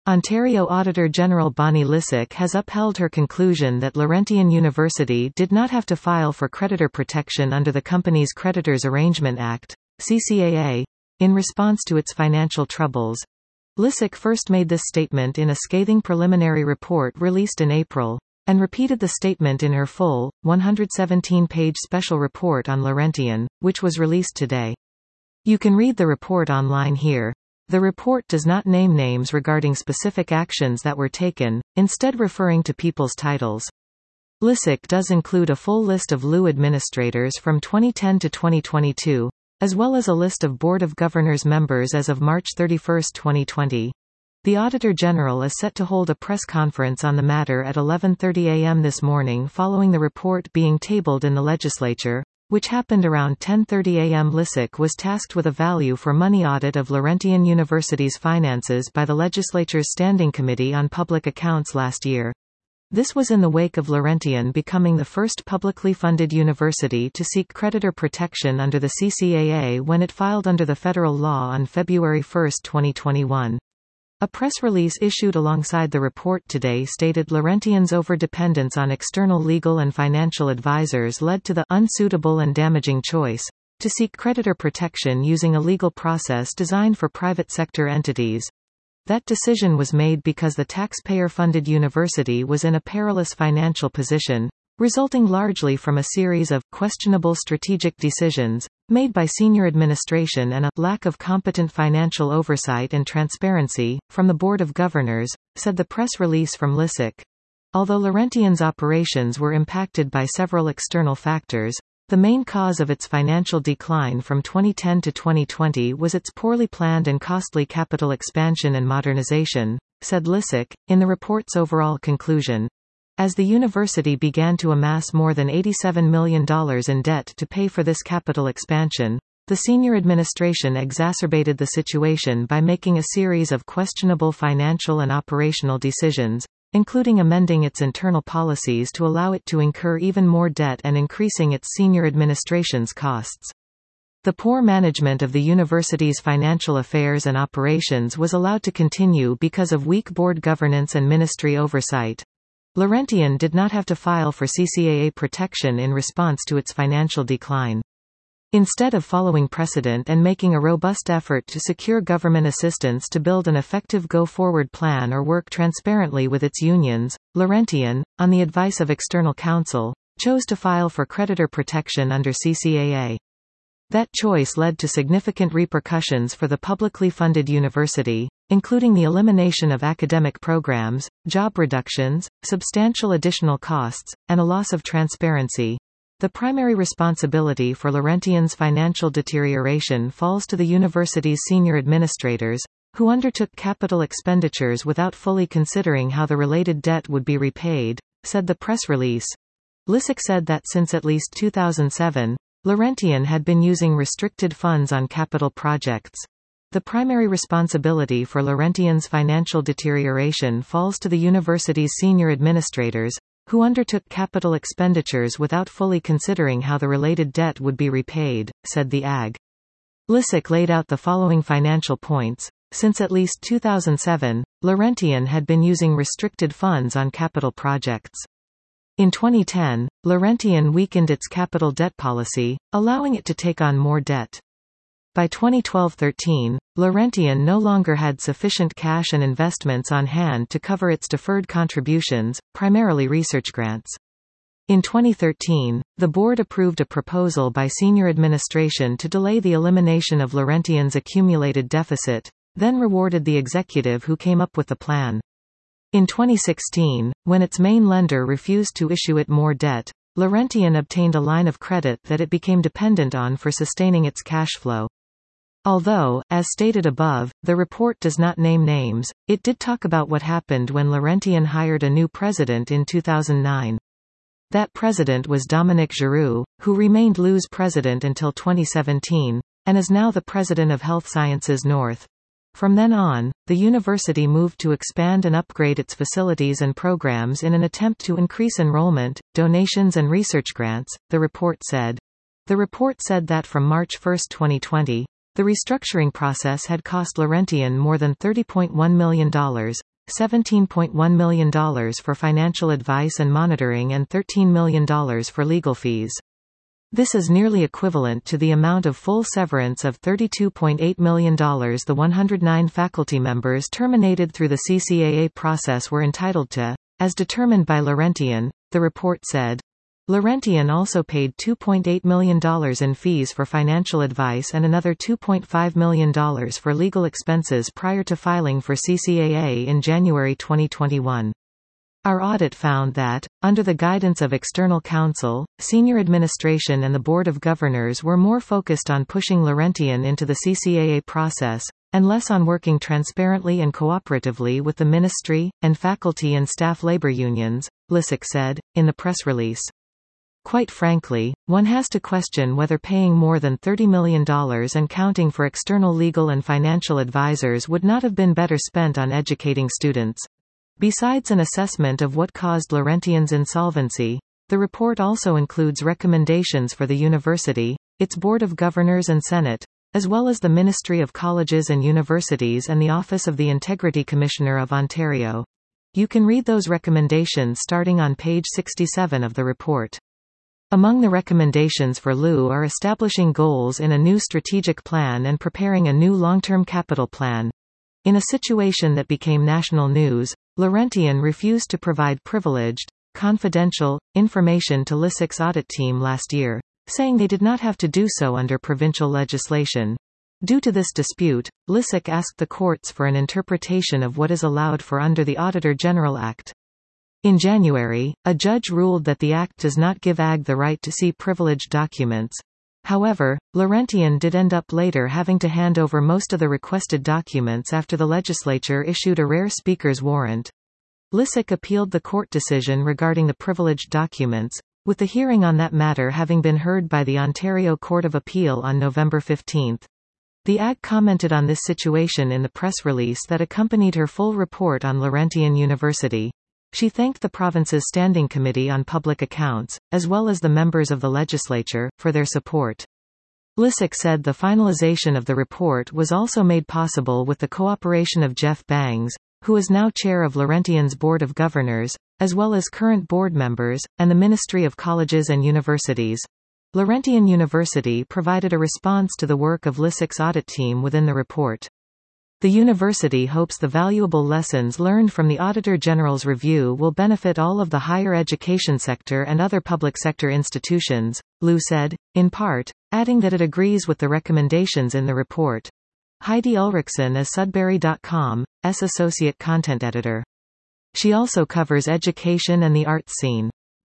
Ontario Auditor General Bonnie Lysyk has upheld her conclusion that Laurentian University did not have to file for creditor protection under the Companies Creditors Arrangement Act, CCAA, in response to its financial troubles. Lysyk first made this statement in a scathing preliminary report released in April, and repeated the statement in her full, 117-page special report on Laurentian, which was released today. You can read the report online here. The report does not name names regarding specific actions that were taken, instead referring to people's titles. Lysyk does include a full list of LU administrators from 2010 to 2022, as well as a list of Board of Governors members as of March 31, 2020. The Auditor General is set to hold a press conference on the matter at 11:30 a.m. this morning following the report being tabled in the legislature, which happened around 10:30 a.m. Lysyk was tasked with a value for money audit of Laurentian University's finances by the legislature's Standing Committee on Public Accounts last year. This was in the wake of Laurentian becoming the first publicly funded university to seek creditor protection under the CCAA when it filed under the federal law on February 1, 2021. A press release issued alongside the report today stated Laurentian's overdependence on external legal and financial advisors led to the unsuitable and damaging choice to seek creditor protection using a legal process designed for private sector entities. That decision was made because the taxpayer-funded university was in a perilous financial position, resulting largely from a series of questionable strategic decisions made by senior administration and a lack of competent financial oversight and transparency from the Board of Governors, said the press release from Lysyk. Although Laurentian's operations were impacted by several external factors, the main cause of its financial decline from 2010 to 2020 was its poorly planned and costly capital expansion and modernization, said Lysyk, in the report's overall conclusion. As the university began to amass more than $87 million in debt to pay for this capital expansion, the senior administration exacerbated the situation by making a series of questionable financial and operational decisions, including amending its internal policies to allow it to incur even more debt and increasing its senior administration's costs. The poor management of the university's financial affairs and operations was allowed to continue because of weak board governance and ministry oversight. Laurentian did not have to file for CCAA protection in response to its financial decline. Instead of following precedent and making a robust effort to secure government assistance to build an effective go-forward plan or work transparently with its unions, Laurentian, on the advice of external counsel, chose to file for creditor protection under CCAA. That choice led to significant repercussions for the publicly funded university, including the elimination of academic programs, job reductions, substantial additional costs, and a loss of transparency. The primary responsibility for Laurentian's financial deterioration falls to the university's senior administrators, who undertook capital expenditures without fully considering how the related debt would be repaid, said the press release. Lysyk said that since at least 2007, Laurentian had been using restricted funds on capital projects. The primary responsibility for Laurentian's financial deterioration falls to the university's senior administrators, who undertook capital expenditures without fully considering how the related debt would be repaid, said the AG. Lysyk laid out the following financial points. Since at least 2007, Laurentian had been using restricted funds on capital projects. In 2010, Laurentian weakened its capital debt policy, allowing it to take on more debt. By 2012-13, Laurentian no longer had sufficient cash and investments on hand to cover its deferred contributions, primarily research grants. In 2013, the board approved a proposal by senior administration to delay the elimination of Laurentian's accumulated deficit, then rewarded the executive who came up with the plan. In 2016, when its main lender refused to issue it more debt, Laurentian obtained a line of credit that it became dependent on for sustaining its cash flow. Although, as stated above, the report does not name names, it did talk about what happened when Laurentian hired a new president in 2009. That president was Dominique Giroux, who remained LU's president until 2017, and is now the president of Health Sciences North. From then on, the university moved to expand and upgrade its facilities and programs in an attempt to increase enrollment, donations and research grants, the report said. The report said that from March 1, 2020, the restructuring process had cost Laurentian more than $30.1 million, $17.1 million for financial advice and monitoring and $13 million for legal fees. This is nearly equivalent to the amount of full severance of $32.8 million the 109 faculty members terminated through the CCAA process were entitled to, as determined by Laurentian, the report said. Laurentian also paid $2.8 million in fees for financial advice and another $2.5 million for legal expenses prior to filing for CCAA in January 2021. Our audit found that, under the guidance of external counsel, senior administration and the Board of Governors were more focused on pushing Laurentian into the CCAA process, and less on working transparently and cooperatively with the ministry, and faculty and staff labor unions, Lisick said, in the press release. Quite frankly, one has to question whether paying more than $30 million and counting for external legal and financial advisors would not have been better spent on educating students. Besides an assessment of what caused Laurentian's insolvency, the report also includes recommendations for the university, its Board of Governors and Senate, as well as the Ministry of Colleges and Universities and the Office of the Integrity Commissioner of Ontario. You can read those recommendations starting on page 67 of the report. Among the recommendations for LU are establishing goals in a new strategic plan and preparing a new long-term capital plan. In a situation that became national news, Laurentian refused to provide privileged, confidential, information to Lisick's audit team last year, saying they did not have to do so under provincial legislation. Due to this dispute, Lisick asked the courts for an interpretation of what is allowed for under the Auditor General Act. In January, a judge ruled that the Act does not give AG the right to see privileged documents. However, Laurentian did end up later having to hand over most of the requested documents after the legislature issued a rare speaker's warrant. Lisick appealed the court decision regarding the privileged documents, with the hearing on that matter having been heard by the Ontario Court of Appeal on November 15. The AG commented on this situation in the press release that accompanied her full report on Laurentian University. She thanked the province's Standing Committee on Public Accounts, as well as the members of the legislature, for their support. Lisick said the finalization of the report was also made possible with the cooperation of Jeff Bangs, who is now chair of Laurentian's Board of Governors, as well as current board members, and the Ministry of Colleges and Universities. Laurentian University provided a response to the work of Lisick's audit team within the report. The university hopes the valuable lessons learned from the Auditor General's review will benefit all of the higher education sector and other public sector institutions, Liu said, in part, adding that it agrees with the recommendations in the report. Heidi Ulrichsen is Sudbury.com's associate content editor. She also covers education and the arts scene.